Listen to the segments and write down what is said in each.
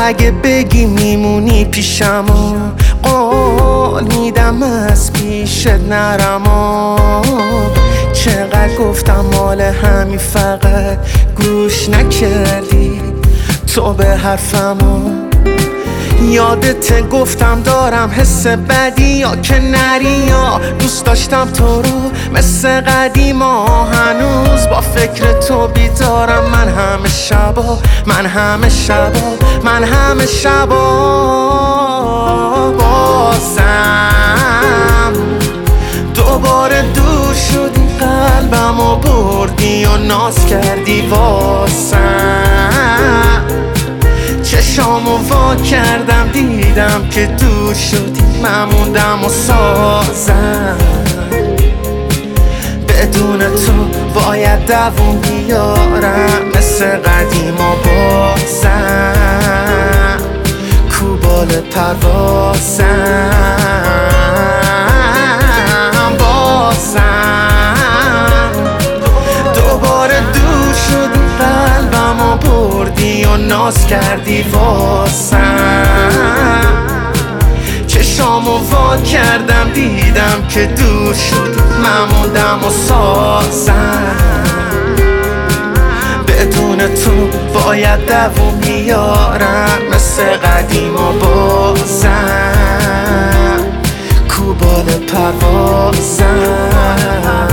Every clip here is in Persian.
اگه بگی میمونی پیشم قول میدم از پیشت نرم چقدر گفتم مال همین فقط گوش نکردی تو به حرفمو یادت گفتم دارم حس بدی یا که نری یا دوست داشتم تو رو مثل قدیما هنوز با فکر تو بیدارم من همه شبا بازم دوباره دور شدی قلبمو بردی و ناز کردی واسم چشامو وا کردم دیدم که دور شدی من موندم و سازم بدون تو باید دووم بیارم مثل قدیما بازم کوبال پروازم دوباره دور شدی قلبمو بردی و ناز کردی واسم چشامو وا کردم دیدم که دور شدی من موندم و سازم بدون تو باید دووم بیارم مثل قدیما بازم کوبال پروازم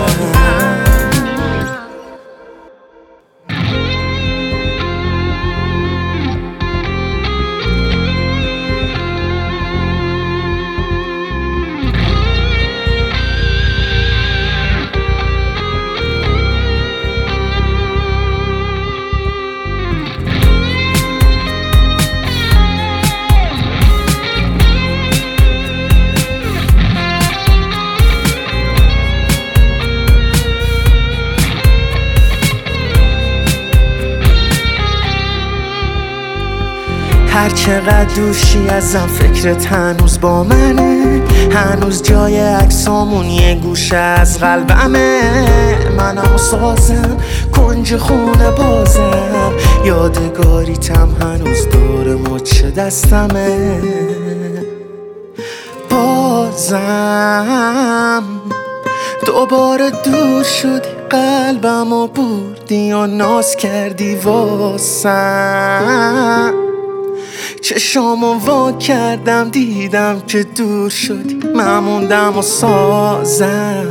هر چقدر دوشی ازم فکرت هنوز با منه هنوز جای عکسامون یه گوشه از قلبمه منم سازم کنج خونه بازم یادگاریتم هنوز دور مچ دستمه بازم دوباره دور شدی قلبمو بردی و ناز کردی واسم چشامو وا کردم دیدم که دور شدی من موندم و سازم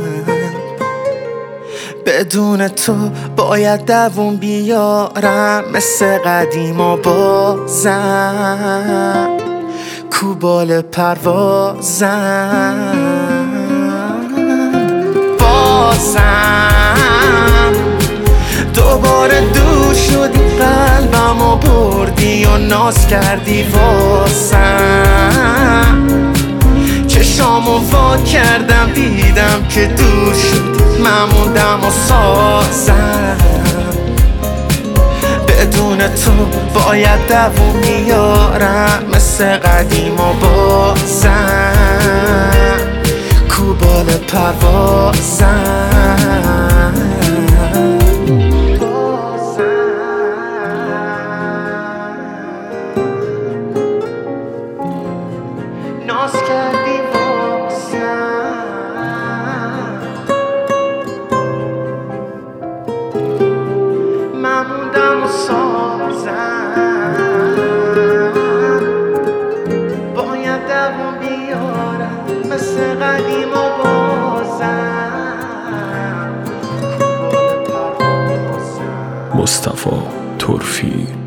بدون تو باید دووم بیارم مثل قدیما بازم کوبال پروازم دوباره دور شدی قلبمو بردی و ناز کردی واسم چشامو وا کردم دیدم که دور شدی من موندم و سازم بدون تو باید دووم بیارم مثل قدیما بازم کوبال پروازم ناز کردی واسم من موندم و سازم باید دووم بیارم مثل قدیما بازم مصطفی ترفی